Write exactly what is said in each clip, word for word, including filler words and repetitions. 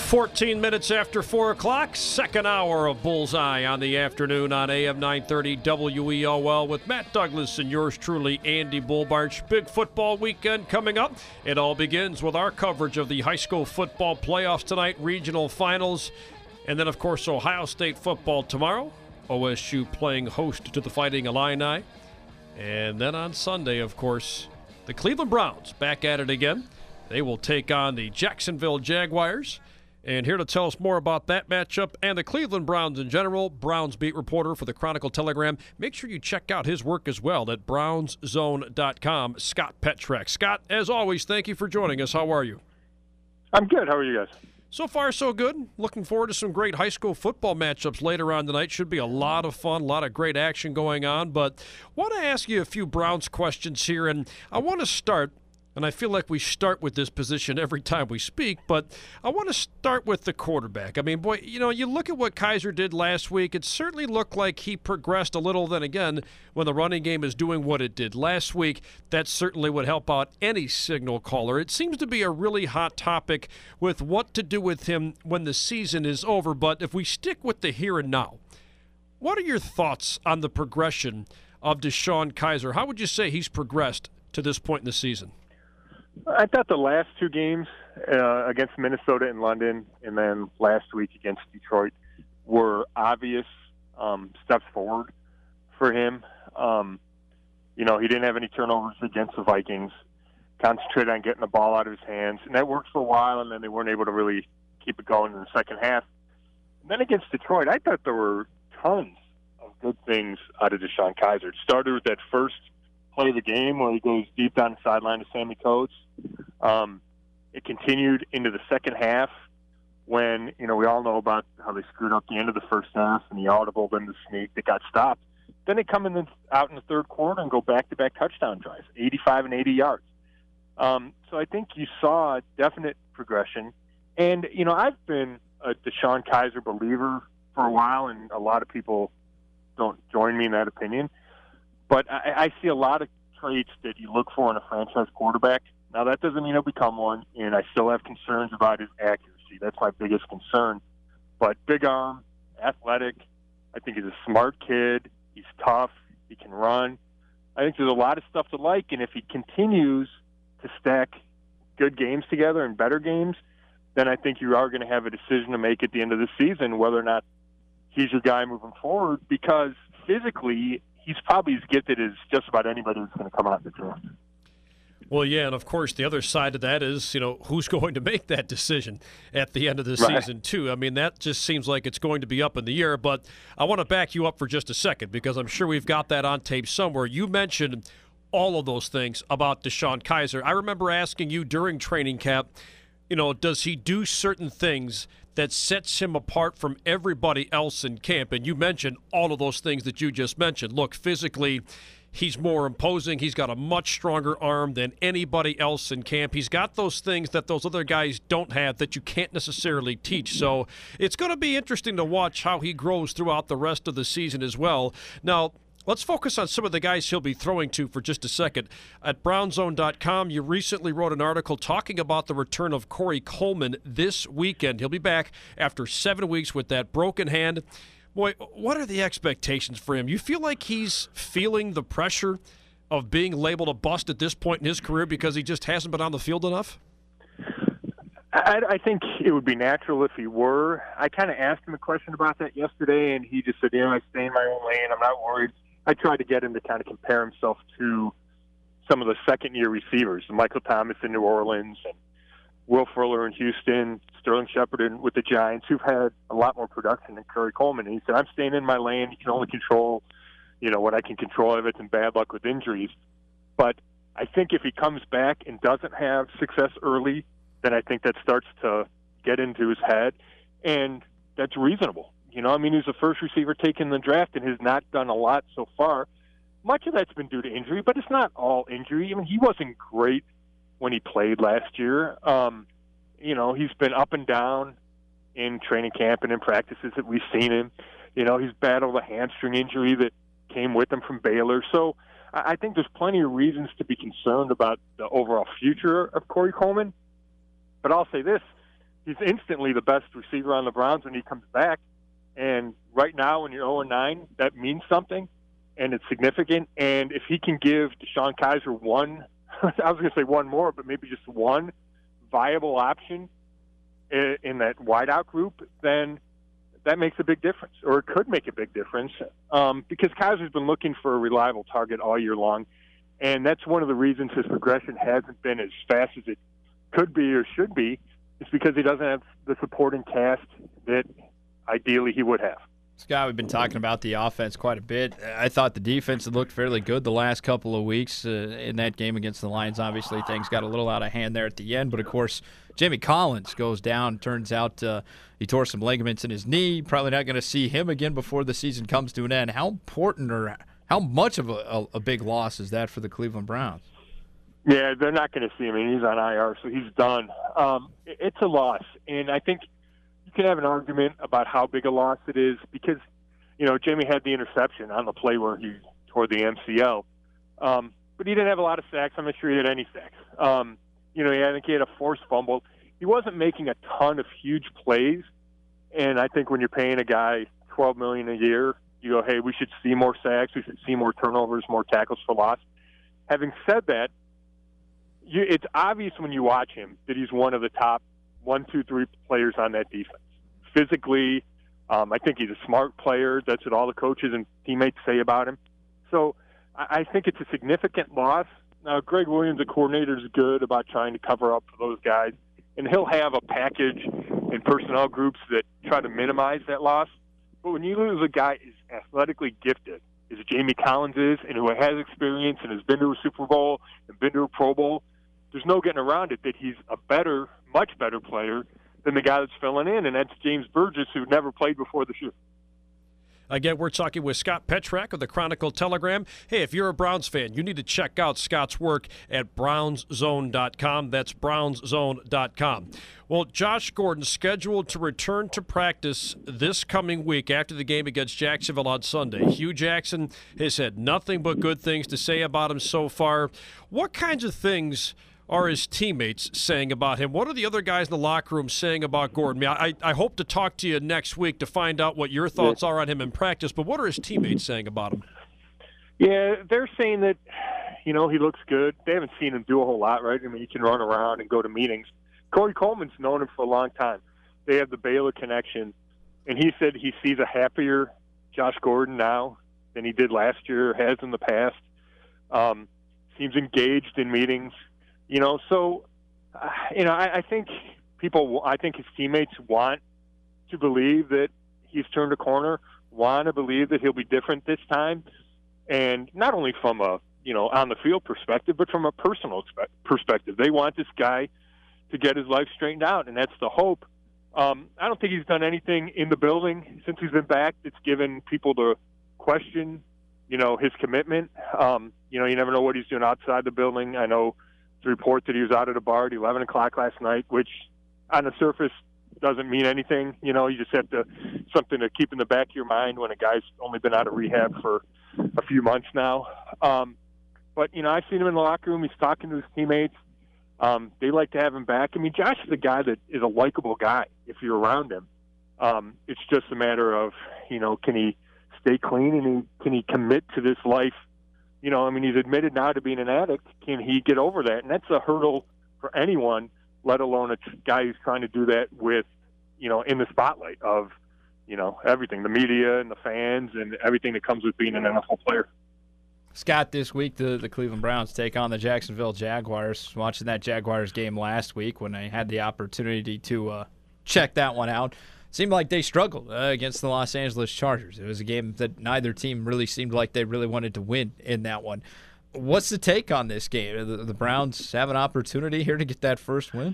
fourteen minutes after four o'clock, second hour of Bullseye on the afternoon on A M nine thirty W E L L with Matt Douglas and yours truly, Andy Bullbarch. Big football weekend coming up. It all begins with our coverage of the high school football playoffs tonight, regional finals, and then, of course, Ohio State football tomorrow. O S U playing host to the Fighting Illini. And then on Sunday, of course, the Cleveland Browns back at it again. They will take on the Jacksonville Jaguars. And here to tell us more about that matchup and the Cleveland Browns in general, Browns beat reporter for the Chronicle-Telegram. Make sure you check out his work as well at browns zone dot com, Scott Petrak. Scott, as always, thank you for joining us. How are you? I'm good. How are you guys? So far, so good. Looking forward to some great high school football matchups later on tonight. Should be a lot of fun, a lot of great action going on. But I want to ask you a few Browns questions here, and I want to start, and I feel like we start with this position every time we speak, but I want to start with the quarterback. I mean, boy, you know, you look at what Kizer did last week, it certainly looked like he progressed a little. Then again, when the running game is doing what it did last week, that certainly would help out any signal caller. It seems to be a really hot topic with what to do with him when the season is over. But if we stick with the here and now, what are your thoughts on the progression of DeShone Kizer? How would you say he's progressed to this point in the season? I thought the last two games uh, against Minnesota and London, and then last week against Detroit, were obvious um, steps forward for him. Um, you know, he didn't have any turnovers against the Vikings, concentrated on getting the ball out of his hands, and that worked for a while, and then they weren't able to really keep it going in the second half. And then against Detroit, I thought there were tons of good things out of DeShone Kizer. It started with that first play of the game where he goes deep down the sideline to Sammy Coates. Um, it continued into the second half when, you know, we all know about how they screwed up the end of the first half and the audible, then the sneak that got stopped. Then they come in the, out in the third quarter and go back-to-back touchdown drives, eighty-five and eighty yards. Um, so I think you saw a definite progression. And, you know, I've been a DeShone Kizer believer for a while, and a lot of people don't join me in that opinion. But I, I see a lot of traits that you look for in a franchise quarterback. Now, that doesn't mean he'll become one, and I still have concerns about his accuracy. That's my biggest concern. But big arm, athletic, I think he's a smart kid. He's tough. He can run. I think there's a lot of stuff to like, and if he continues to stack good games together and better games, then I think you are going to have a decision to make at the end of the season whether or not he's your guy moving forward, because physically he's probably as gifted as just about anybody who's going to come out in the draft. Well, yeah, and of course the other side of that is, you know, who's going to make that decision at the end of the Right. season, too. I mean, that just seems like it's going to be up in the air, but I want to back you up for just a second because I'm sure we've got that on tape somewhere. You mentioned all of those things about DeShone Kizer. I remember asking you during training camp, you know, does he do certain things that sets him apart from everybody else in camp? And you mentioned all of those things that you just mentioned. Look, physically, he's more imposing. He's got a much stronger arm than anybody else in camp. He's got those things that those other guys don't have that you can't necessarily teach. So it's going to be interesting to watch how he grows throughout the rest of the season as well. Now, let's focus on some of the guys he'll be throwing to for just a second. At brown zone dot com, you recently wrote an article talking about the return of Corey Coleman this weekend. He'll be back after seven weeks with that broken hand. Boy, what are the expectations for him? You feel like he's feeling the pressure of being labeled a bust at this point in his career because he just hasn't been on the field enough? I, I think it would be natural if he were. I kind of asked him a question about that yesterday, and he just said, you know, I stay in my own lane. I'm not worried. I tried to get him to kind of compare himself to some of the second-year receivers, Michael Thomas in New Orleans and Will Fuller in Houston, Sterling Shepard in, with the Giants, who've had a lot more production than Corey Coleman. And he said, I'm staying in my lane. You can only control, you know, what I can control of it and bad luck with injuries. But I think if he comes back and doesn't have success early, then I think that starts to get into his head. And that's reasonable. You know, I mean, he's the first receiver taken in the draft and has not done a lot so far. Much of that's been due to injury, but it's not all injury. I mean, he wasn't great when he played last year. Um, you know, he's been up and down in training camp and in practices that we've seen him. You know, he's battled a hamstring injury that came with him from Baylor. So I think there's plenty of reasons to be concerned about the overall future of Corey Coleman. But I'll say this, he's instantly the best receiver on the Browns when he comes back. And right now, when you're oh and nine, that means something, and it's significant. And if he can give DeShone Kizer one, I was going to say one more, but maybe just one viable option in that wideout group, then that makes a big difference, or it could make a big difference, um, because Kaiser's been looking for a reliable target all year long, and that's one of the reasons his progression hasn't been as fast as it could be or should be, is because he doesn't have the supporting cast that ideally he would have. Scott, we've been talking about the offense quite a bit. I thought the defense had looked fairly good the last couple of weeks uh, in that game against the Lions. Obviously, things got a little out of hand there at the end, but of course, Jamie Collins goes down. Turns out uh, he tore some ligaments in his knee. Probably not going to see him again before the season comes to an end. How important or how much of a, a, a big loss is that for the Cleveland Browns? Yeah, they're not going to see him. I mean, he's on I R, so he's done. Um, it's a loss, and I think you can have an argument about how big a loss it is because, you know, Jamie had the interception on the play where he tore the M C L. Um, but he didn't have a lot of sacks. I'm not sure he had any sacks. Um, you know, I think he had a forced fumble. He wasn't making a ton of huge plays. And I think when you're paying a guy twelve million dollars a year, you go, hey, we should see more sacks. We should see more turnovers, more tackles for loss. Having said that, you, it's obvious when you watch him that he's one of the top one, two, three players on that defense. Physically, um, I think he's a smart player. That's what all the coaches and teammates say about him. So I, I think it's a significant loss. Now, Greg Williams, the coordinator, is good about trying to cover up for those guys, and he'll have a package in personnel groups that try to minimize that loss. But when you lose a guy as athletically gifted as Jamie Collins is and who has experience and has been to a Super Bowl and been to a Pro Bowl, there's no getting around it that he's a better, much better player than the guy that's filling in, and that's James Burgess, who never played before this year. Again, we're talking with Scott Petrak of the Chronicle Telegram. Hey, if you're a Browns fan, you need to check out Scott's work at browns zone dot com. That's browns zone dot com. Well, Josh Gordon scheduled to return to practice this coming week after the game against Jacksonville on Sunday. Hugh Jackson has had nothing but good things to say about him so far. What kinds of things are his teammates saying about him? What are the other guys in the locker room saying about Gordon? I, mean, I, I hope to talk to you next week to find out what your thoughts are on him in practice, but what are his teammates saying about him? Yeah, they're saying that, you know, he looks good. They haven't seen him do a whole lot, right? I mean, he can run around and go to meetings. Corey Coleman's known him for a long time. They have the Baylor connection, and he said he sees a happier Josh Gordon now than he did last year, has in the past. Um, seems engaged in meetings. You know, so, uh, you know, I, I think people, I think his teammates want to believe that he's turned a corner, want to believe that he'll be different this time. And not only from a, you know, on the field perspective, but from a personal perspective. They want this guy to get his life straightened out, and that's the hope. Um, I don't think he's done anything in the building since he's been back that's given people to question, you know, his commitment. Um, you know, you never know what he's doing outside the building. I know the report that he was out at a bar at eleven o'clock last night, which on the surface doesn't mean anything. You know, you just have to something to keep in the back of your mind when a guy's only been out of rehab for a few months now. Um, but, you know, I've seen him in the locker room. He's talking to his teammates. Um, they like to have him back. I mean, Josh is a guy that is a likable guy if you're around him. Um, it's just a matter of, you know, can he stay clean and he, can he commit to this life? You know, I mean, he's admitted now to being an addict. Can he get over that? And that's a hurdle for anyone, let alone a guy who's trying to do that with, you know, in the spotlight of, you know, everything, the media and the fans and everything that comes with being an N F L player. Scott, this week the, the Cleveland Browns take on the Jacksonville Jaguars. Watching that Jaguars game last week when I had the opportunity to uh, check that one out, seemed like they struggled uh, against the Los Angeles Chargers. It was a game that neither team really seemed like they really wanted to win in that one. What's the take on this game? The, the Browns have an opportunity here to get that first win?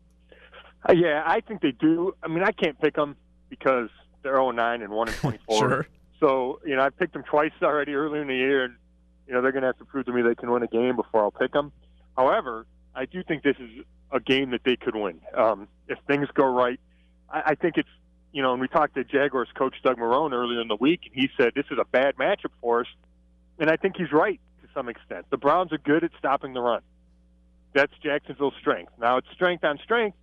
Uh, yeah, I think they do. I mean, I can't pick them because they're oh and nine and one and twenty-four. Sure. So, you know, I picked them twice already earlier in the year, and, you know, they're going to have to prove to me they can win a game before I'll pick them. However, I do think this is a game that they could win. Um, if things go right, I, I think it's, you know, and we talked to Jaguars coach Doug Marrone earlier in the week, and he said this is a bad matchup for us, and I think he's right to some extent. The Browns are good at stopping the run. That's Jacksonville's strength. Now, it's strength on strength,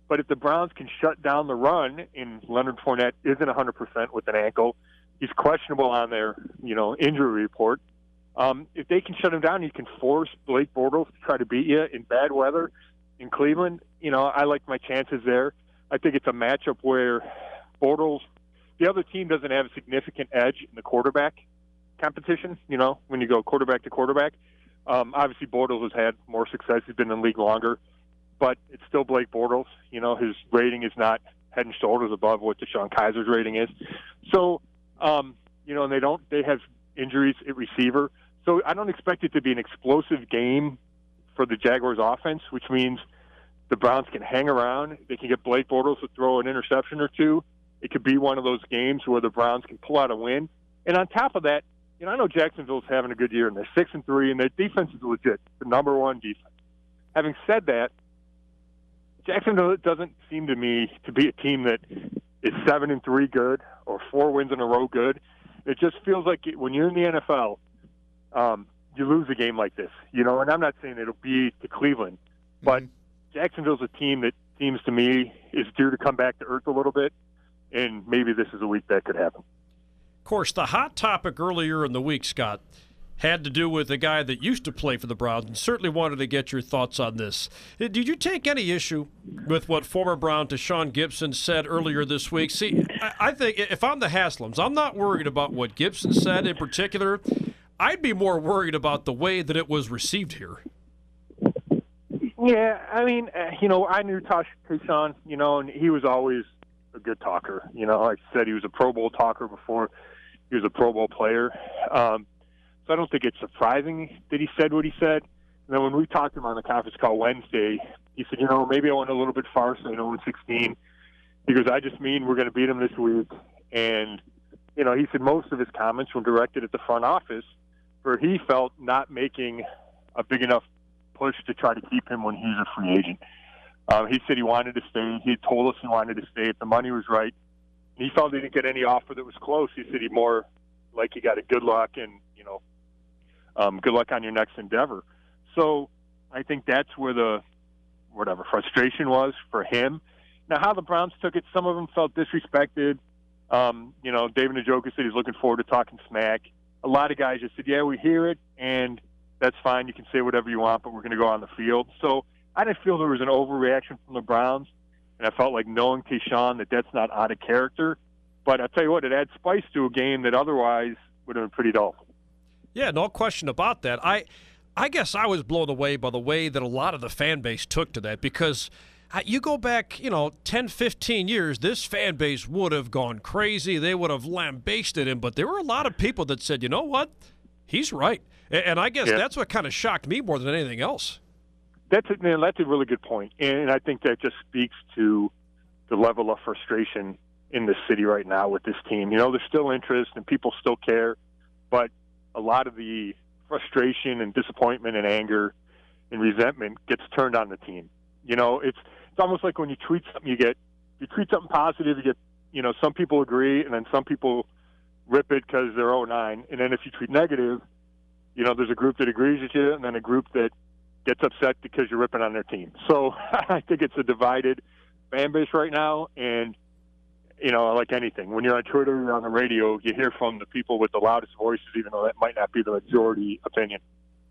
But if the Browns can shut down the run, and Leonard Fournette isn't one hundred percent with an ankle, he's questionable on their, you know, injury report. Um, if they can shut him down, you can force Blake Bortles to try to beat you in bad weather in Cleveland. You know, I like my chances there. I think it's a matchup where Bortles, the other team doesn't have a significant edge in the quarterback competition, you know, when you go quarterback to quarterback. Um, obviously, Bortles has had more success. He's been in the league longer. But it's still Blake Bortles. You know, his rating is not head and shoulders above what DeShone Kizer's rating is. So, um, you know, and they don't, they have injuries at receiver. So I don't expect it to be an explosive game for the Jaguars offense, which means the Browns can hang around. They can get Blake Bortles to throw an interception or two. It could be one of those games where the Browns can pull out a win. And on top of that, you know, I know Jacksonville's having a good year, and they're six and three, and their defense is legit, the number one defense. Having said that, Jacksonville doesn't seem to me to be a team that is seven and three good or four wins in a row good. It just feels like it, when you're in the N F L, um, you lose a game like this, you know. And I'm not saying it'll be to Cleveland, but mm-hmm. Jacksonville's a team that seems to me is due to come back to earth a little bit, and maybe this is a week that could happen. Of course, the hot topic earlier in the week, Scott, had to do with a guy that used to play for the Browns, and certainly wanted to get your thoughts on this. Did you take any issue with what former Brown Tashaun Gipson said earlier this week? See, I think if I'm the Haslams, I'm not worried about what Gipson said in particular. I'd be more worried about the way that it was received here. Yeah, I mean, uh, you know, I knew Tosh Tashaun, you know, and he was always a good talker. You know, like I said, he was a Pro Bowl talker before he was a Pro Bowl player. Um, So I don't think it's surprising that he said what he said. And then when we talked to him on the conference call Wednesday, he said, you know, maybe I went a little bit far, so I know in sixteen. He goes, I just mean we're going to beat him this week. And, you know, he said most of his comments were directed at the front office where he felt not making a big enough push to try to keep him when he's a free agent. Um, he said he wanted to stay. He had told us he wanted to stay if the money was right. And he felt he didn't get any offer that was close. He said he more like he got a good luck and, you know, Um, good luck on your next endeavor. So I think that's where the whatever frustration was for him. Now, how the Browns took it, some of them felt disrespected. Um, you know, David Njoku said he's looking forward to talking smack. A lot of guys just said, yeah, we hear it, and that's fine. You can say whatever you want, but we're going to go on the field. So I didn't feel there was an overreaction from the Browns, and I felt like knowing Tashaun that that's not out of character. But I'll tell you what, it adds spice to a game that otherwise would have been pretty dull. Yeah, no question about that. I I guess I was blown away by the way that a lot of the fan base took to that because you go back, you know, ten, fifteen years, this fan base would have gone crazy. They would have lambasted him, but there were a lot of people that said, you know what, he's right. And I guess yeah. that's what kind of shocked me more than anything else. That's a, man, that's a really good point. And I think that just speaks to the level of frustration in the city right now with this team. You know, there's still interest and people still care, but a lot of the frustration and disappointment and anger and resentment gets turned on the team. You know, it's it's almost like when you tweet something, you get you tweet something positive, you get, you know, some people agree, and then some people rip it because they're oh nine. And then if you tweet negative, you know, there's a group that agrees with you, and then a group that gets upset because you're ripping on their team. So I think it's a divided fan base right now, and you know, like anything, when you're on Twitter or on the radio, you hear from the people with the loudest voices, even though that might not be the majority opinion.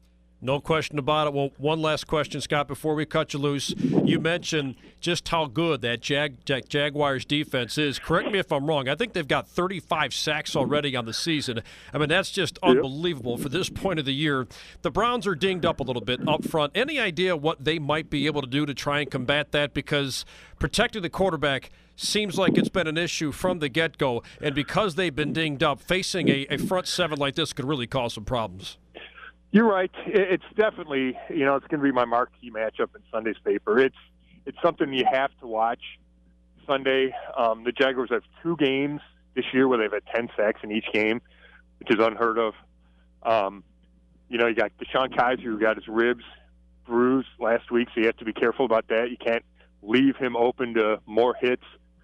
No question about it. Well, one last question, Scott, before we cut you loose. You mentioned just how good that Jag- Jag- Jaguars defense is. Correct me if I'm wrong. I think they've got thirty-five sacks already on the season. I mean, that's just unbelievable yep. for this point of the year. The Browns are dinged up a little bit up front. Any idea what they might be able to do to try and combat that? Because protecting the quarterback seems like it's been an issue from the get-go, and because they've been dinged up, facing a, a front seven like this could really cause some problems. You're right. It's definitely, you know, it's going to be my marquee matchup in Sunday's paper. It's it's something you have to watch Sunday. Um, the Jaguars have two games this year where they've had ten sacks in each game, which is unheard of. Um, you know, you got DeShone Kizer, who got his ribs bruised last week, so you have to be careful about that. You can't leave him open to more hits.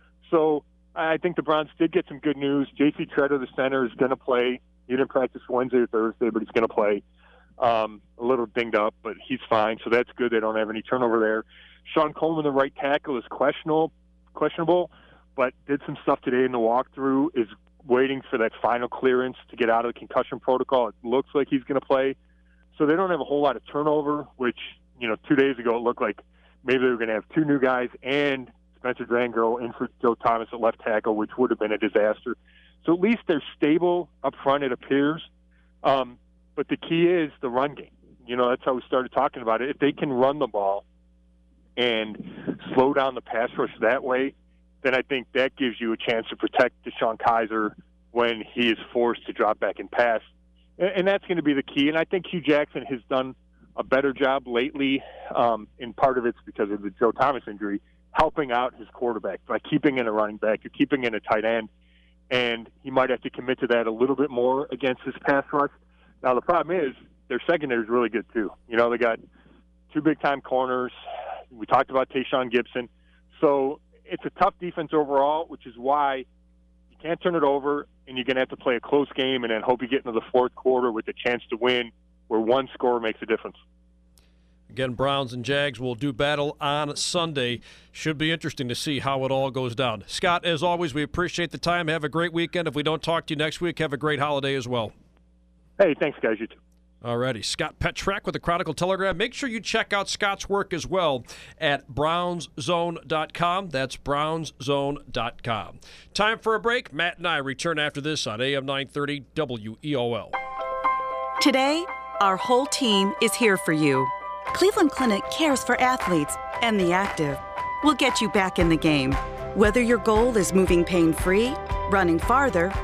So I think the Browns did get some good news. J C Tretter, the center, is going to play. He didn't practice Wednesday or Thursday, but he's going to play. Um, a little dinged up, but he's fine, so that's good. They don't have any turnover there. Sean Coleman, the right tackle, is questionable, questionable, but did some stuff today in the walkthrough, is waiting for that final clearance to get out of the concussion protocol. It looks like he's going to play. So they don't have a whole lot of turnover, which, you know, two days ago it looked like maybe they were going to have two new guys and Spencer Drangro in for Joe Thomas at left tackle, which would have been a disaster. So at least they're stable up front, it appears. Um, but the key is the run game. You know, that's how we started talking about it. If they can run the ball and slow down the pass rush that way, then I think that gives you a chance to protect DeShone Kizer when he is forced to drop back and pass. And, and that's going to be the key. And I think Hugh Jackson has done a better job lately, um, and part of it's because of the Joe Thomas injury, helping out his quarterback by keeping in a running back, you're keeping in a tight end, and he might have to commit to that a little bit more against his pass rush. Now, the problem is their secondary is really good, too. You know, they got two big-time corners. We talked about Tayshaun Gibson. So it's a tough defense overall, which is why you can't turn it over, and you're going to have to play a close game and then hope you get into the fourth quarter with a chance to win where one score makes a difference. Again, Browns and Jags will do battle on Sunday. Should be interesting to see how it all goes down. Scott, as always, we appreciate the time. Have a great weekend. If we don't talk to you next week, have a great holiday as well. Hey, thanks, guys. You too. All righty. Scott Petrak with the Chronicle Telegram. Make sure you check out Scott's work as well at browns zone dot com. That's browns zone dot com. Time for a break. Matt and I return after this on A M nine thirty W E O L. Today, our whole team is here for you. Cleveland Clinic cares for athletes and the active. We'll get you back in the game. Whether your goal is moving pain-free, running farther,